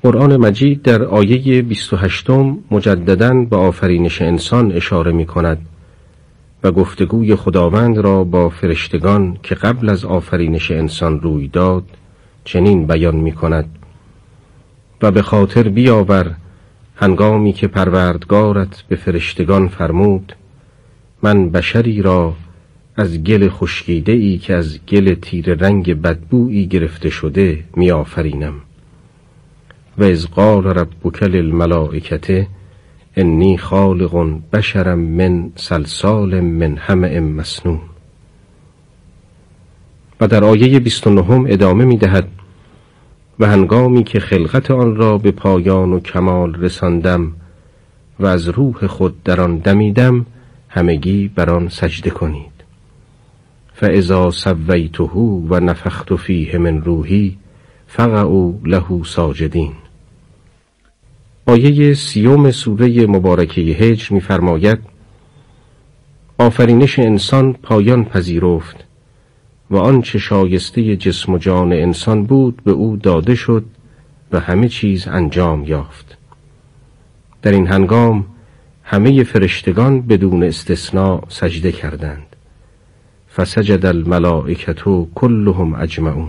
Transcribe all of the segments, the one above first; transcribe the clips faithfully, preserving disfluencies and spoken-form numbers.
قرآن مجید در آیه بیست و هشتم مجدداً به آفرینش انسان اشاره می کند و گفتگوی خداوند را با فرشتگان که قبل از آفرینش انسان روی داد چنین بیان می کند: و به خاطر بیاور هنگامی که پروردگارت به فرشتگان فرمود من بشری را از گل خشکیده ای که از گل تیره رنگ بدبویی گرفته شده می آفرینم. و اذ قال ربک للملائکة انی خالق بشرا من صلصال من حمأ مسنون. و در آیه بیست و نه ادامه می دهد: و هنگامی که خلقت آن را به پایان و کمال رساندم و از روح خود در آن دمیدم همگی بر آن سجده کنید. فاذا سویته و نفخت فیه من روحی فقعوا له ساجدین. آیه سیوم سوره مبارکه هجر می‌فرماید: آفرینش انسان پایان پذیرفت و آنچه شایسته جسم و جان انسان بود به او داده شد و همه چیز انجام یافت. در این هنگام همه فرشتگان بدون استثناء سجده کردند. فسجد الملائکة کلهم اجمعون.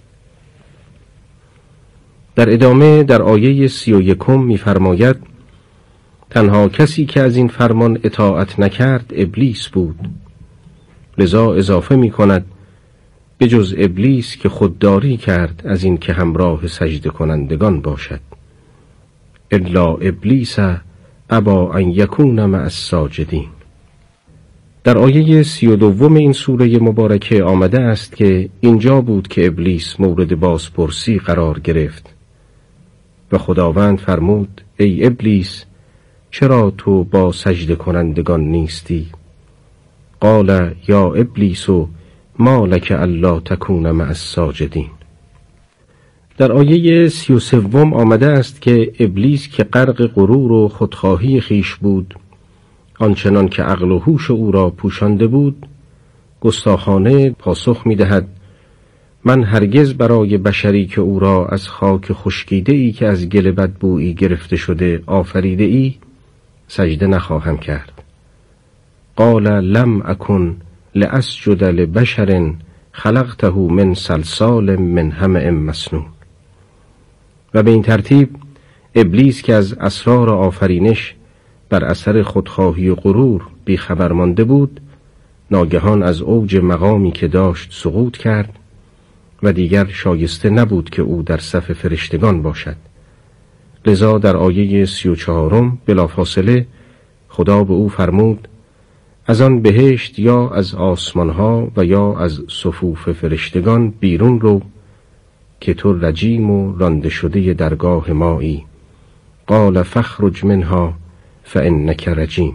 در ادامه در آیه سی و یکم می‌فرماید: تنها کسی که از این فرمان اطاعت نکرد ابلیس بود. لذا اضافه می‌کند: به جز ابلیس که خودداری کرد از این که همراه سجده کنندگان باشد. الا ابلیس ابا ان یکون مع الساجدین. در آیه سی و دوم این سوره مبارکه آمده است که اینجا بود که ابلیس مورد بازپرسی قرار گرفت و خداوند فرمود: ای ابلیس چرا تو با سجده کنندگان نیستی؟ قال یا ابلیس ما لک الا تکون مع الساجدین. در آیه سی و سوم آمده است که ابلیس که غرق غرور و خودخواهی خیش بود آنچنان که عقل و هوش او را پوشانده بود گستاخانه پاسخ می دهد: من هرگز برای بشری که او را از خاک خشکیده ای که از گل بدبویی گرفته شده آفریده ای سجده نخواهم کرد. قال لم اکن لاسجد لبشر خلقته من صلصال من حمأ مسنون. و به این ترتیب ابلیس که از اسرار آفرینش بر اثر خودخواهی و غرور بیخبر مانده بود ناگهان از اوج مقامی که داشت سقوط کرد و دیگر شایسته نبود که او در صف فرشتگان باشد. لذا در آیه سی و چهارم بلافاصله خدا به او فرمود: از آن بهشت یا از آسمانها و یا از صفوف فرشتگان بیرون رو که تو رجیم و رانده شده درگاه مایی. قال فاخرج منها فانک رجیم.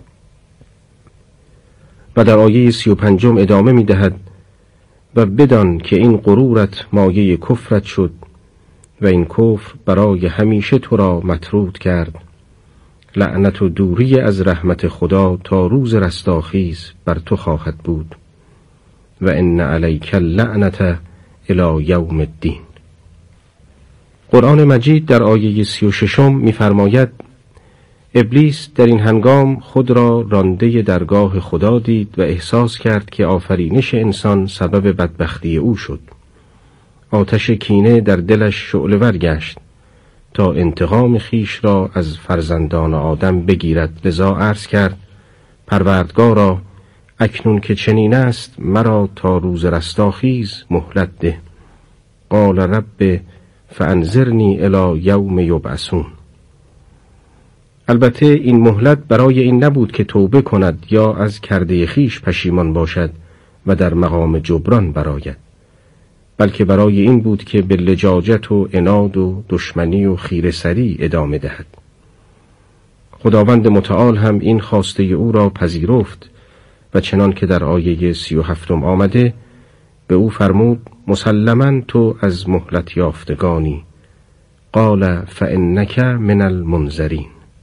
و در آیه سی و پنجم ادامه می دهد: و بدان که این غرورت مایه کفرت شد و این کفر برای همیشه تو را مطرود کرد. لعنت و دوری از رحمت خدا تا روز رستاخیز بر تو خواهد بود. و ان علیک اللعنة الی یوم الدین. قرآن مجید در آیه سی و ششم می فرماید: ابلیس در این هنگام خود را رانده درگاه خدا دید و احساس کرد که آفرینش انسان سبب بدبختی او شد. آتش کینه در دلش شعله‌ور گشت تا انتقام خیش را از فرزندان آدم بگیرد. لذا عرض کرد: پروردگارا اکنون که چنین است مرا تا روز رستاخیز مهلت ده. قال رب فانظرنی الی یوم یبعثون. البته این مهلت برای این نبود که توبه کند یا از کرده خیش پشیمان باشد و در مقام جبران برآید، بلکه برای این بود که به لجاجت و عناد و دشمنی و خیره‌سری ادامه دهد. خداوند متعال هم این خواسته او را پذیرفت و چنان که در آیه سی و هفتم آمده به او فرمود: مسلماً تو از مهلت یافتگانی. قال فانک من المنذرین.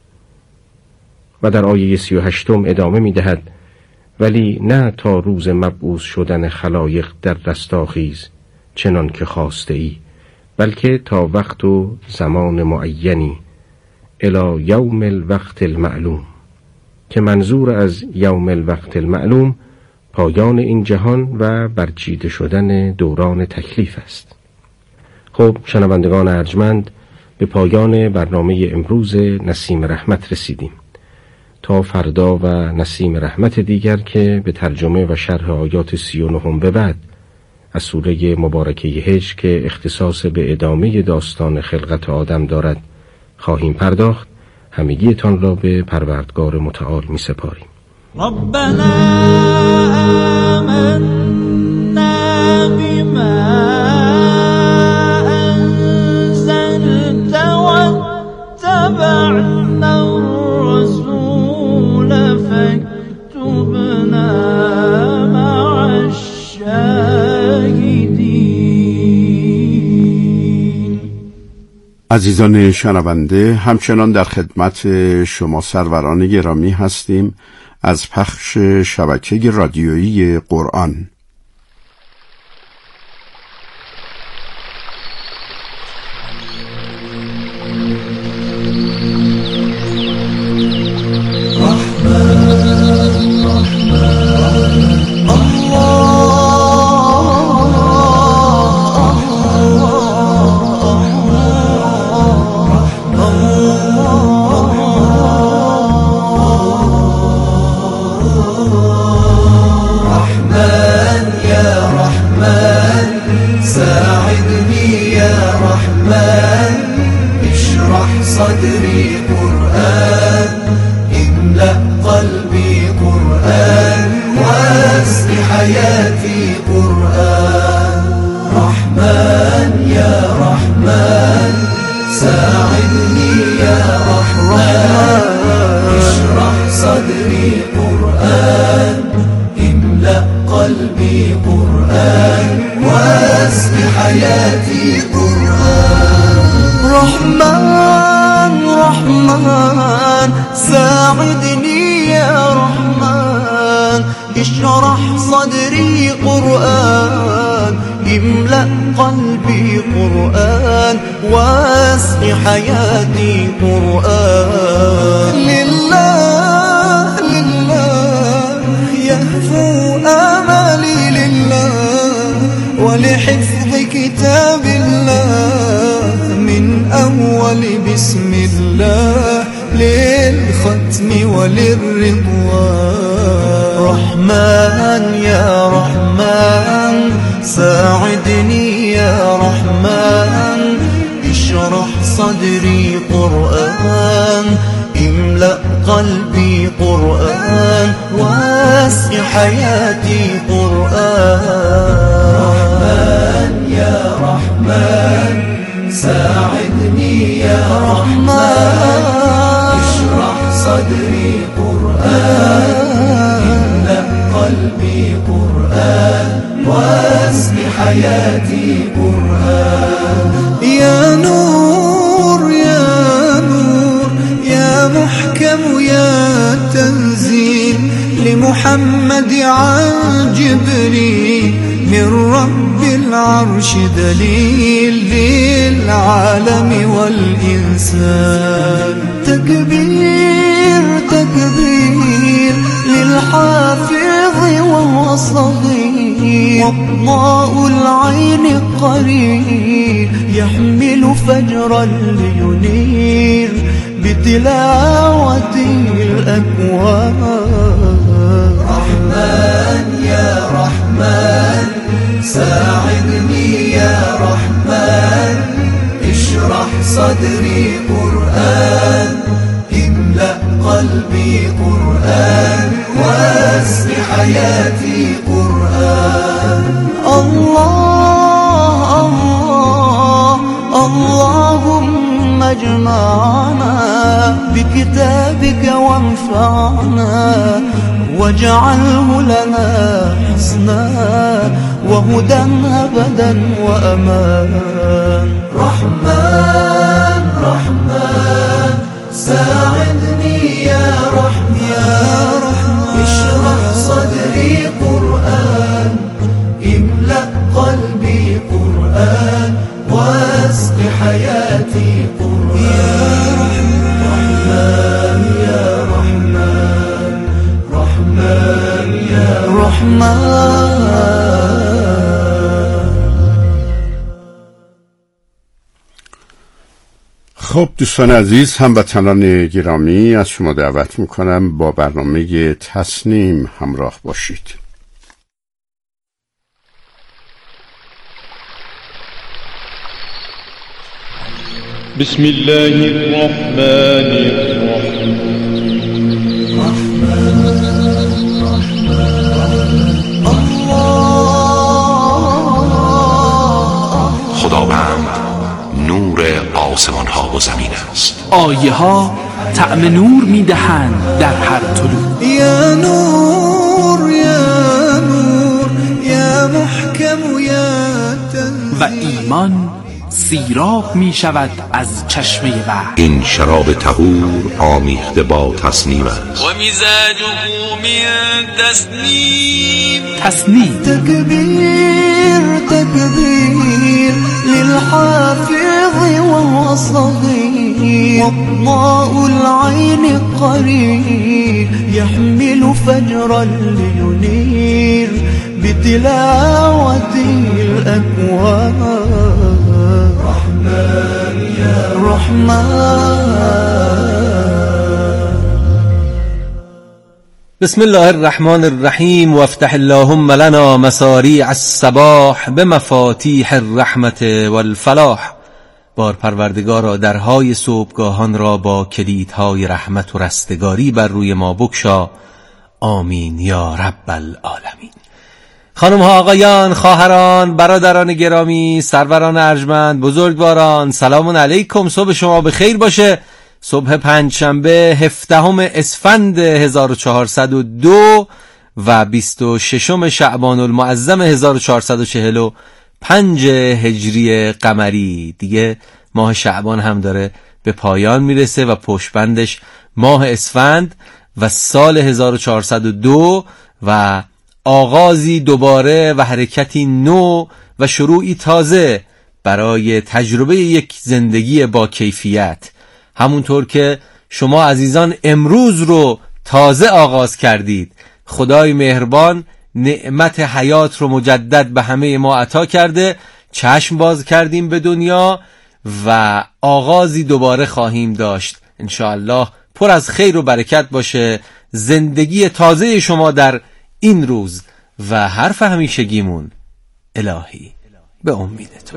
و در آیه سی و هشتم ادامه می دهد: ولی نه تا روز مبعوث شدن خلایق در رستاخیز چنان که خواسته ای، بلکه تا وقت و زمان معینی، الی یوم الوقت المعلوم، که منظور از یوم الوقت المعلوم پایان این جهان و برچیده شدن دوران تکلیف است. خب شنوندگان ارجمند، به پایان برنامه امروز نسیم رحمت رسیدیم. تا فردا و نسیم رحمت دیگر که به ترجمه و شرح آیات سی و نهم به بعد از سوره مبارکه هجر که اختصاص به ادامه داستان خلقت آدم دارد خواهیم پرداخت، همگیتان را به پروردگار متعال می سپاریم. ربنا آمنا بما أنزلت واتبعنا الرسول فاكتبنا مع الشاهدين. عزیزان شنونده، همچنان در خدمت شما سروران گرامی هستیم از پخش شبکه رادیویی قرآن. صدري قرآن، املأ قلبي قرآن، واسق حياتي قرآن. رحمن يا رحمن ساعدني يا رحمن، اشرح صدري قرآن، املأ قلبي قرآن، واسق حياتي قرآن. رحمن رحمن ساعدني يا رحمن، اشرح صدري قرآن، املأ قلبي قرآن، واسق حياتي قرآن. لله لله يهفو آمالي لله، ولحفظ كتاب الله من أول بسم الله للختم وللرضوان. رحمن يا رحمن ساعدني يا رحمن، اشرح صدري قرآن، املأ قلبي قرآن، واسق حياتي قرآن. رحمن يا رحمن ساعدني يا رحمن، اشرح صدري قرآن، املأ قلبي قرآن، واسق حياتي قرآن. يا نور يا نور يا محكم يا تنزيل لمحمد عن جبريل، من رب العرش دليل للعالم والإنسان. تكبير تكبير للحافظ وهو صغير، وضاء العين قرير يحمل فجرا لينير بتلاوته الأكوان. رحمن يا رحمن ساعدني يا رحمن، اشرح صدري قرآن، املأ قلبي قرآن، واسق حياتي قرآن. الله الله اللهم اجمعنا بكتابك وانفعنا، واجعله لنا حسنا وهدى أبدا وأمان. رحمن رحمن ساعدني يا رحمن، اشرح صدري قرآن، املأ قلبي قرآن، خب دوستان عزیز، هموطنان گرامی، از شما دعوت میکنم با برنامه تصنیم همراه باشید. بسم الله الرحمن الرحیم. خداوند نور آسمان ها و زمین است. آیه ها طعم نور میدهند در هر طلوع. یا نور یا نور یا محکم یا تنزیل. و ایمان سیراب می شود از چشمه وحی. این شراب طهور آمیخته با تسنیم است. و مزاجه من تسنیم. تسنیم تکبیر تکبیر للحافظ وهو صغير وضاء العين قرير يحمل فجرا لينير بتلاوته الأكوان رحمن يا رحمن. بسم الله الرحمن الرحیم. وافتح اللهم لنا مساریع الصباح بمفاتیح الرحمت والفلاح. بار پروردگارا درهای صبحگاهان را با کلیدهای رحمت و رستگاری بر روی ما بگشا. آمین یا رب العالمین. خانم ها، آقایان، خواهران، برادران گرامی، سروران ارجمند، بزرگواران، سلام علیکم. صبح شما به خیر باشه. صبح پنجشنبه هفدهم اسفند هزار و چهارصد و دو و بیست و ششم شعبان المعظم هزار و چهارصد و چهل و پنج هجری قمری. دیگه ماه شعبان هم داره به پایان میرسه و پشتبندش ماه اسفند و سال هزار و چهارصد و دو و آغازی دوباره و حرکتی نو و شروعی تازه برای تجربه یک زندگی با کیفیت. همونطور که شما عزیزان امروز رو تازه آغاز کردید، خدای مهربان نعمت حیات رو مجدد به همه ما عطا کرده. چشم باز کردیم به دنیا و آغازی دوباره خواهیم داشت انشاءالله. پر از خیر و برکت باشه زندگی تازه شما در این روز و حرف همیشگیمون الهی به امید تو.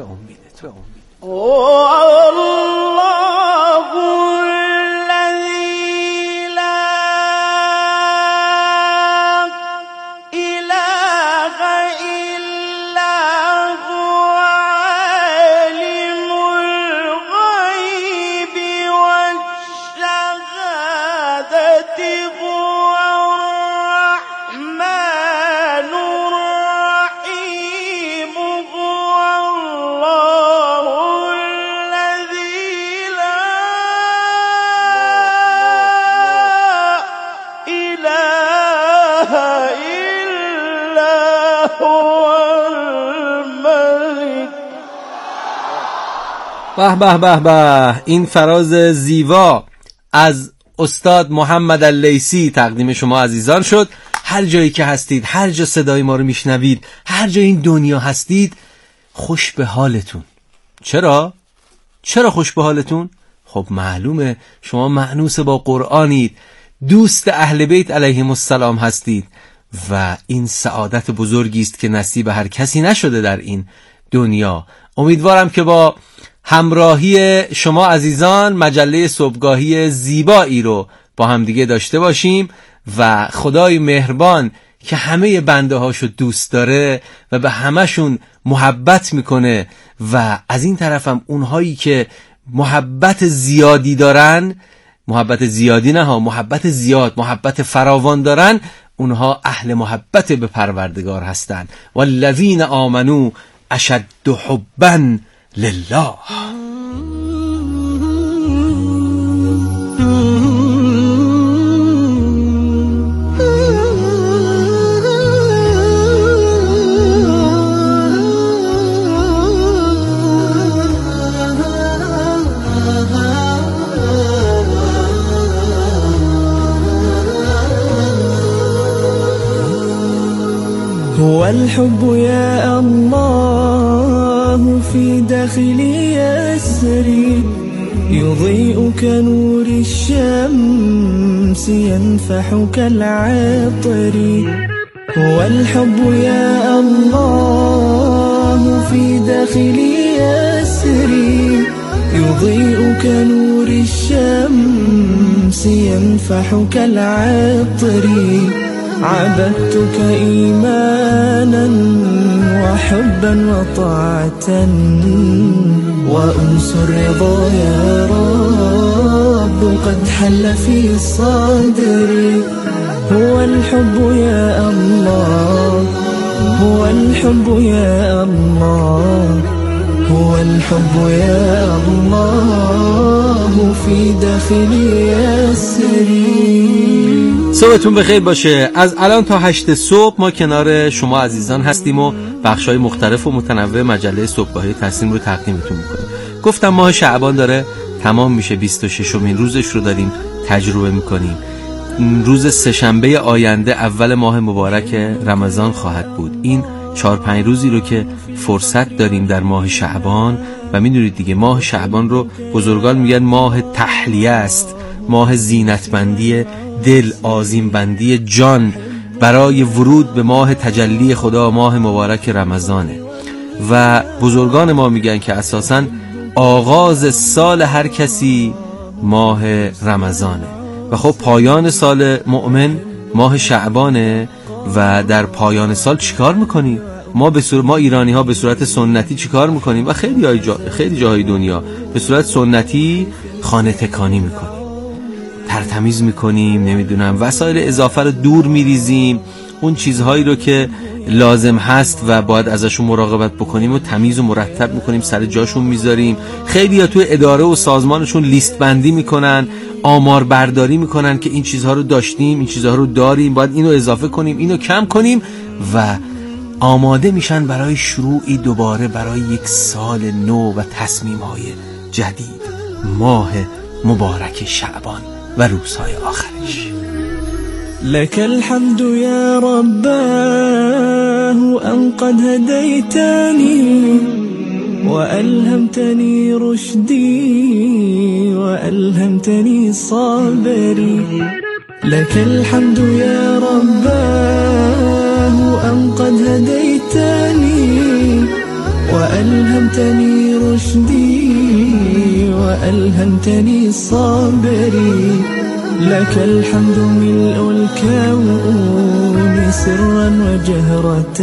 به به به به. این فراز زیبا از استاد محمد اللیثی تقدیم شما عزیزان شد. هر جایی که هستید، هر جا صدای ما رو میشنوید، هر جای این دنیا هستید، خوش به حالتون. چرا؟ چرا خوش به حالتون؟ خب معلومه شما مأنوس با قرآنید، دوست اهل بیت علیهم السلام هستید و این سعادت بزرگی است که نصیب هر کسی نشده در این دنیا. امیدوارم که با همراهی شما عزیزان مجله صبحگاهی زیبایی رو با همدیگه داشته باشیم و خدای مهربان که همه بنده هاشو دوست داره و به همشون محبت میکنه و از این طرفم اونهایی که محبت زیادی دارن، محبت زیادی نه ها، محبت زیاد، محبت فراوان دارن، اونها اهل محبت به پروردگار هستن. والذین آمنو اشد حبا لله. الحب يا الله في داخلي يسري يضيء كنور الشمس ينفح كالعطر هو الحب يا الله في داخلي يسري يضيء كنور الشمس ينفح كالعطر عبدتك إيمانا وحبا وطاعة وأنس الرضا يا رب قد حل في صدري هو الحب يا الله هو الحب يا الله هو الحب يا الله في داخلي يسري. صبحتون بخیر باشه. از الان تا هشت صبح ما کنار شما عزیزان هستیم و بخشای مختلف و متنوع مجله صبحگاهی تسنیم رو تقدیمتون میکنیم. گفتم ماه شعبان داره تمام میشه، بیست و ششمین روزش رو داریم تجربه میکنیم. روز سه‌شنبه آینده اول ماه مبارک رمضان خواهد بود. این چهار پنج روزی رو که فرصت داریم در ماه شعبان و میدونید دیگه ماه شعبان رو بزرگان میگن ماه تحلیه است، ماه زینتبندی دل، آذین‌بندی جان برای ورود به ماه تجلی خدا، ماه مبارک رمضانه. و بزرگان ما میگن که اساساً آغاز سال هر کسی ماه رمضانه و خب پایان سال مؤمن ماه شعبانه. و در پایان سال چیکار میکنیم؟ ما به صورت ما ایرانی ها به صورت سنتی چیکار میکنیم و خیلی جای جا... خیلی جاهای دنیا به صورت سنتی خانه تکانی میکنیم، ترتمیز میکنیم، نمیدونم وسایل اضافه رو دور میریزیم، اون چیزهایی رو که لازم هست و باید ازشون مراقبت بکنیم و تمیز و مرتب میکنیم، سر جاشون میذاریم. خیلی ها توی اداره و سازمانشون لیست بندی میکنن، آمار برداری میکنن که این چیزها رو داشتیم، این چیزها رو داریم، باید اینو اضافه کنیم، اینو کم کنیم و آماده میشن برای شروعی دوباره برای یک سال نو و تصمیم‌های جدید، ماه مبارک شعبان و روزهای آخرش. لك الحمد يا رباه أن قد هديتني وألهمتني رشدي وألهمتني صبري لك الحمد يا رباه أن قد هديتني وألهمتني رشدي وألهمتني صبري لك الحمد ملء الكون سرا وجهرة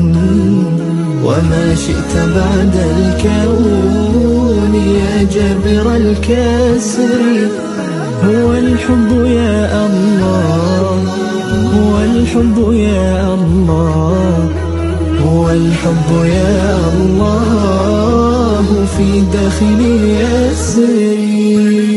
وما شئت بعد الكون يا جابر الكسر هو الحب يا الله هو الحب يا الله هو الحب يا الله في داخلي يسري.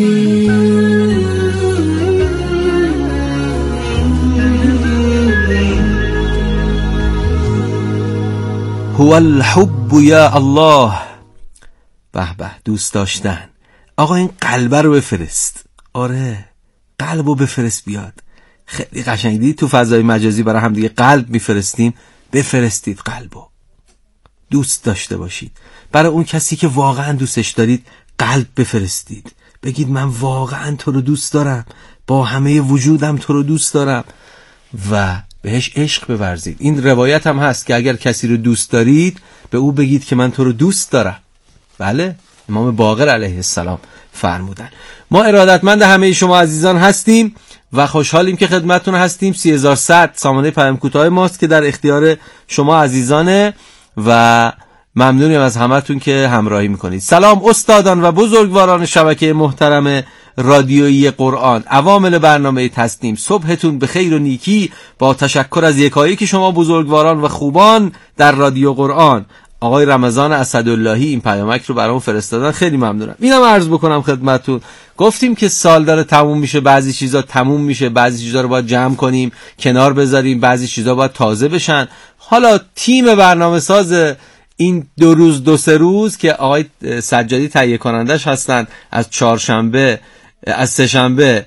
هو الحب یا الله. به به، دوست داشتن. آقا این قلبه رو بفرست. آره قلبو بفرست بیاد. خیلی قشنگ. دید تو فضای مجازی برای هم دیگه قلب میفرستیم، بفرستید قلبو. دوست داشته باشید. برای اون کسی که واقعا دوستش دارید قلب بفرستید، بگید من واقعا تو رو دوست دارم، با همه وجودم تو رو دوست دارم و بهش عشق بورزید. این روایت هم هست که اگر کسی رو دوست دارید به او بگید که من تو رو دوست دارم. بله، امام باقر علیه السلام فرمودن. ما ارادتمند همه شما عزیزان هستیم و خوشحالیم که خدمتتون هستیم. سه هزار و صد سامانه پیام کوتاه ماست که در اختیار شما عزیزانه و ممنونیم از همتون که همراهی میکنید. سلام استادان و بزرگواران شبکه محترم رادیویی قرآن، عوامل برنامه تسنیم، صبحتون به خیر و نیکی با تشکر از یکایک شما بزرگواران و خوبان در رادیو قرآن. آقای رمضان اسداللهی این پیامک رو برام فرستادن، خیلی ممنونم. اینم عرض بکنم خدمتتون، گفتیم که سال داره تموم میشه، بعضی چیزا تموم میشه، بعضی چیزا رو باید جمع کنیم کنار بذاریم، بعضی چیزا باید تازه بشن. حالا تیم برنامه ساز این دو روز دو سه روز که آقای سجادی تهیه کنندش هستن، از چهارشنبه از سه شنبه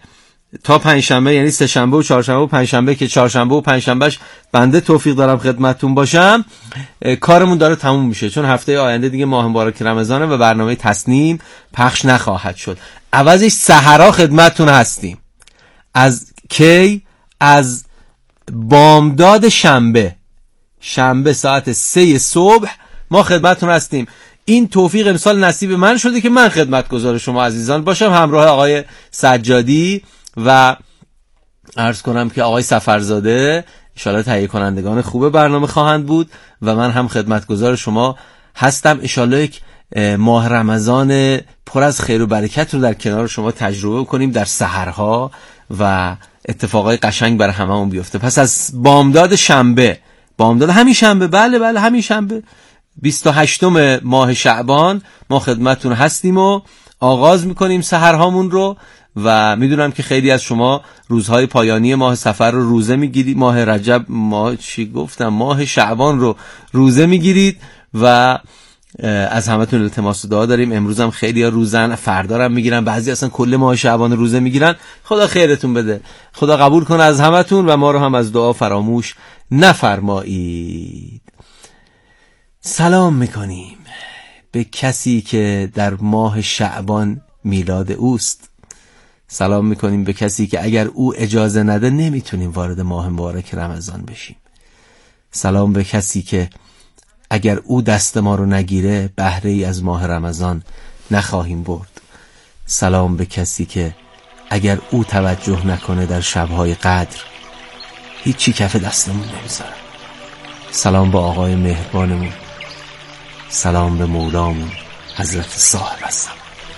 تا پنجشنبه، یعنی سه شنبه و چهارشنبه و پنجشنبه که چهارشنبه و پنجشنبهش بنده توفیق دارم خدمتتون باشم، کارمون داره تموم میشه، چون هفته آینده دیگه ماه مبارک رمضانه و برنامه تصنیم پخش نخواهد شد. عوضش سحرا خدمتتون هستیم. از کی؟ از بامداد شنبه شنبه ساعت سه صبح ما خدمتتون هستیم. این توفیق امسال نصیب من شده که من خدمتگزار شما عزیزان باشم، همراه آقای سجادی و عرض کنم که آقای سفرزاده ان شاءالله تهیه کنندگان خوب برنامه خواهند بود و من هم خدمتگزار شما هستم. ان شاءالله یک ماه رمضان پر از خیر و برکت رو در کنار شما تجربه کنیم، در سحرها و اتفاقای قشنگ برای هممون بیفته. پس از بامداد شنبه، بامداد همین شنبه، بله بله همین شنبه، بیست و هشتم ماه شعبان ما خدمتتون هستیم و آغاز میکنیم سحرهامون رو و میدونم که خیلی از شما روزهای پایانی ماه صفر رو روزه میگیرید، ماه رجب، ماه چی گفتم ماه شعبان رو روزه میگیرید و از همتون التماس دعا داریم. امروز هم خیلی ها روزن، فردا هم میگیرن، بعضی اصلا کل ماه شعبان روزه میگیرن. خدا خیرتون بده، خدا قبول کنه از همتون و ما رو هم از دعا فراموش نفرمایید. سلام میکنیم به کسی که در ماه شعبان میلاد اوست. سلام میکنیم به کسی که اگر او اجازه نده نمیتونیم وارد ماه مبارک رمضان بشیم. سلام به کسی که اگر او دست ما رو نگیره بهره ای از ماه رمضان نخواهیم برد. سلام به کسی که اگر او توجه نکنه در شبهای قدر هیچی کف دستمون نمیذاره. سلام به آقای مهربانمون، سلام به مولامون حضرت صاحب الزمان.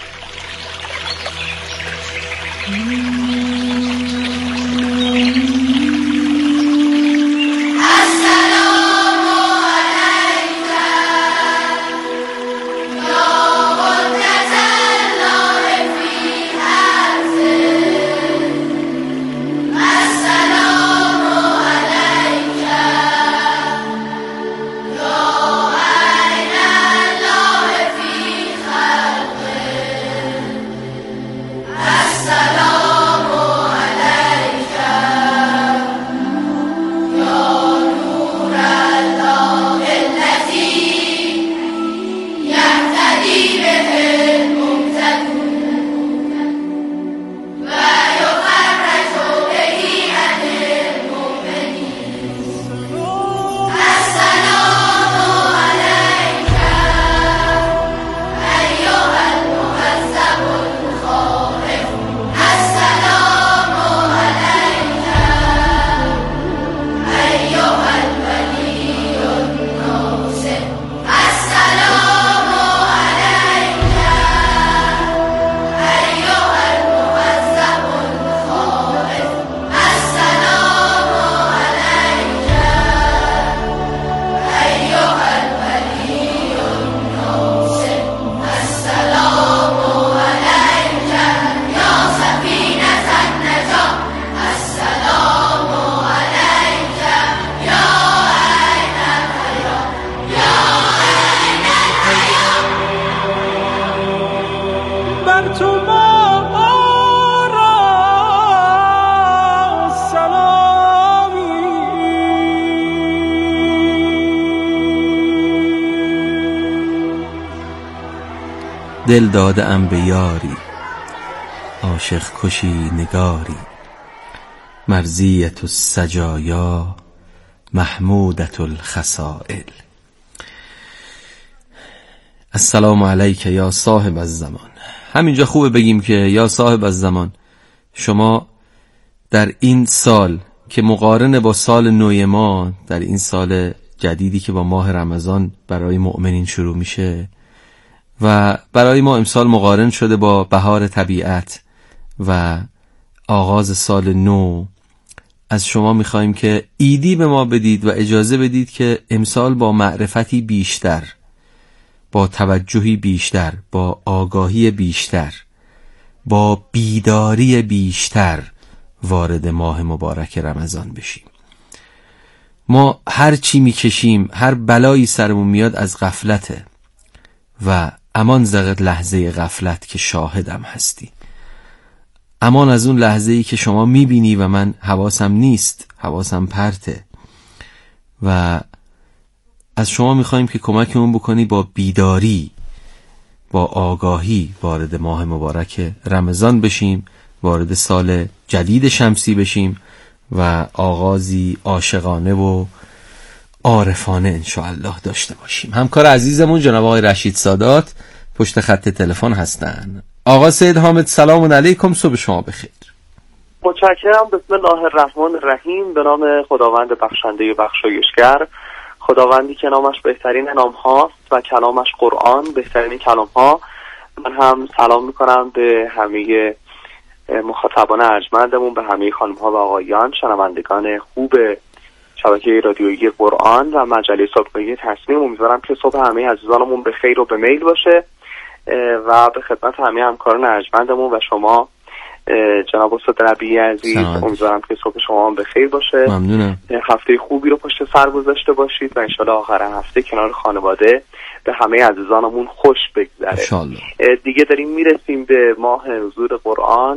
دل داده ام به یاری، عاشق کشی نگاری، مرضیت السجایا محمودت الخصائل. السلام علیک یا صاحب الزمان. همینجا خوبه بگیم که یا صاحب الزمان، شما در این سال که مقارن با سال نو ما، در این سال جدیدی که با ماه رمضان برای مؤمنین شروع میشه و برای ما امسال مقارن شده با بهار طبیعت و آغاز سال نو، از شما میخوایم که ایدی به ما بدید و اجازه بدید که امسال با معرفتی بیشتر، با توجهی بیشتر، با آگاهی بیشتر، با بیداری بیشتر وارد ماه مبارک رمضان بشیم. ما هر چی میکشیم، هر بلایی سرمون میاد از غفلته و امان زغد لحظه غفلت که شاهدم هستی. امان از اون لحظه‌ای که شما میبینی و من حواسم نیست، حواسم پرته، و از شما میخوایم که کمکمون بکنی با بیداری، با آگاهی وارد ماه مبارک رمضان بشیم، وارد سال جدید شمسی بشیم و آغازی عاشقانه و عارفانه انشاءالله داشته باشیم. همکار عزیزمون جناب آقای رشید سادات پشت خط تلفن هستن. آقا سید حامد سلام علیکم، صبح شما بخیر. متشکرم. بسم الله الرحمن الرحیم. به نام خداوند بخشنده و بخشایشگر، خداوندی که نامش بهترین نام هاست و کلامش قرآن بهترین کلام ها. من هم سلام میکنم به همه مخاطبان ارجمندمون، به همه خانم ها و آقایان شنوندگان خوب شبکه رادیویی قرآن و مجله صبحگاهی تصنیم. امیدوارم که صبح همه عزیزانمون به خیر و به میل باشه و به خدمت همه همکاران ارجمندمون و شما جناب استاد ربیعی عزیز، امیدوارم که صبح شما هم به خیر باشه. ممنونم. هفته خوبی رو پشت سر گذاشته باشید و انشالله آخر هفته کنار خانواده به همه عزیزانمون خوش بگذره. انشالله. دیگه داریم میرسیم به ماه نزول قرآن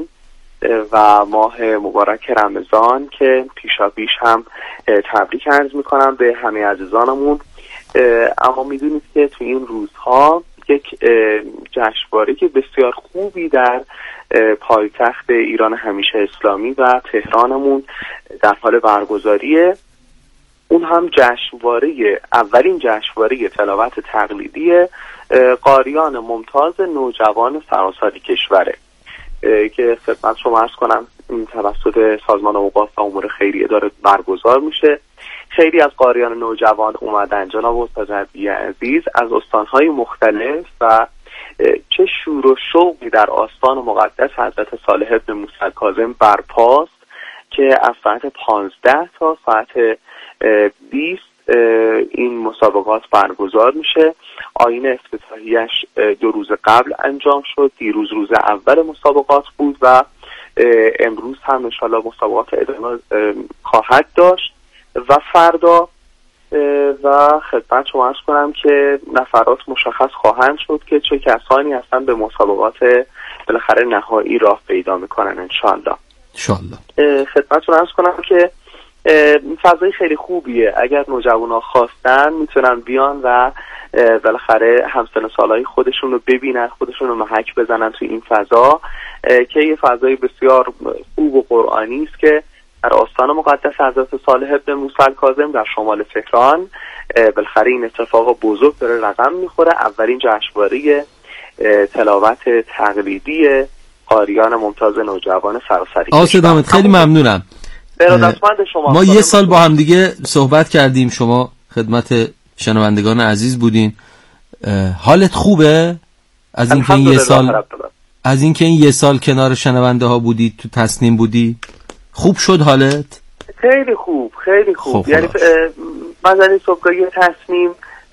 و ماه مبارک رمضان که پیشا پیش هم تبریک عرض میکنم به همه عزیزانمون. اما میدونید که تو این روزها یک جشنواره که بسیار خوبی در پایتخت ایران همیشه اسلامی و تهرانمون در حال برگزاریه. اون هم جشنواره، اولین جشنواره تلاوت تقلیدی قاریان ممتاز نوجوان سراسر کشوره که خدمت شما عرض کنم توسط سازمان اوقاف و امور خیریه داره برگزار میشه. خیلی از قاریان نوجوان اومدن جناب استاد ربیعی عزیز از استانهای مختلف و چه شور و شوقی در آستان مقدس حضرت صالح ابن موسی کاظم برپاست که از ساعت پانزده تا ساعت بیست این مسابقات برگزار میشه. آیین افتتاحیش دو روز قبل انجام شد، دیروز روز اول مسابقات بود و امروز هم انشالله مسابقات ادامه خواهد داشت و فردا و خدمت شما عرض کنم که نفرات مشخص خواهند شد که چه کسانی هستن به مسابقات بالاخره نهایی راه پیدا میکنن انشالله. انشالله. خدمت شما عرض کنم که فضای خیلی خوبیه. اگر نوجوانا خواستن میتونن بیان و بالاخره همسن سالای خودشون رو ببینن، خودشون رو محک بزنن تو این فضا که یه فضای بسیار خوب و قرآنی است که در آستان مقدس حضرت صالح ابن موسی کاظم در شمال تهران بالاخره این اتفاق بزرگ داره رقم میخوره. اولین جشنواره تلاوت تقلیدی قاریان ممتاز نوجوان سراسر کشور. آقا سید خیلی ممنونم. ارادتمند شما. ما یه سال با هم دیگه صحبت کردیم، شما خدمت شنوندگان عزیز بودین. حالت خوبه از اینکه این یه سال از اینکه این یه سال کنار شنونده ها بودی، تو تصنیم بودی؟ خوب شد حالت؟ خیلی خوب، خیلی خوب. خب یعنی مجله صبحگاهی تصنیم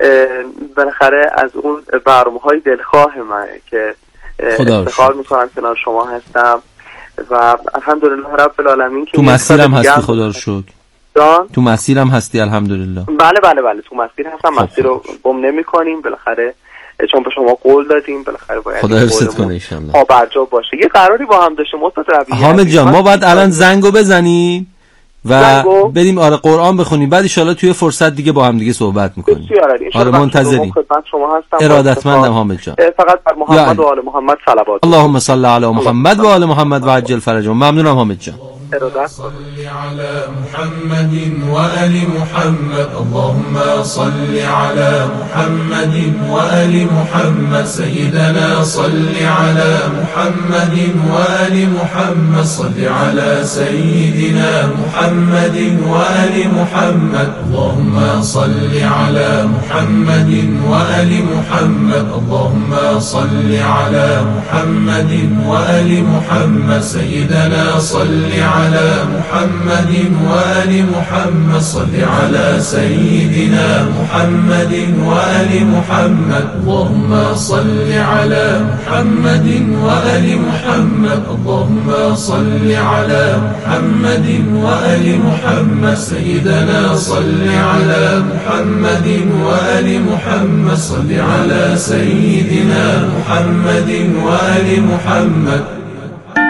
بالاخره از اون برنامه‌های دلخواه منه که افتخار میکنم کنار شما هستم و الحمدلله رب العالمین که تو مسیرم هستی. خدا رو شکر. جان تو مسیرم هستی الحمدلله. بله بله بله تو مسیر هستم. خب مسیر رو گم نمی‌کنیم بالاخره، چون به شما قول دادیم بالاخره باید خدا حفظت کنه ان شاء الله. ها برجا باشه. یه قراری با هم داشتیم استاد ربیعی. حامد جان ما باید الان زنگو بزنیم و زنگو؟ بریم آره قرآن بخونیم، بعد ان شاء الله توی فرصت دیگه با هم دیگه صحبت می‌کنیم. آره منتظریم. خدمت شما هستم. ارادتمندم حامد جان. فقط بر محمد و آل محمد صلوات. اللهم صل علی محمد و آل محمد و عجل فرجهم. ممنونم حامد جان. صل على محمد وآل محمد. اللهم صل على محمد وآل محمد. سيدنا صل على محمد وآل محمد. صل على سيدنا محمد وآل محمد. اللهم صل على محمد وآل محمد. اللهم صل على محمد وآل محمد. سيدنا صل على على محمد وآل محمد. صل على سيدنا محمد وآل محمد. اللهم صل على محمد وآل محمد. اللهم صل على محمد وآل محمد. سيدنا صل على محمد وآل محمد. صل على سيدنا محمد وآل محمد.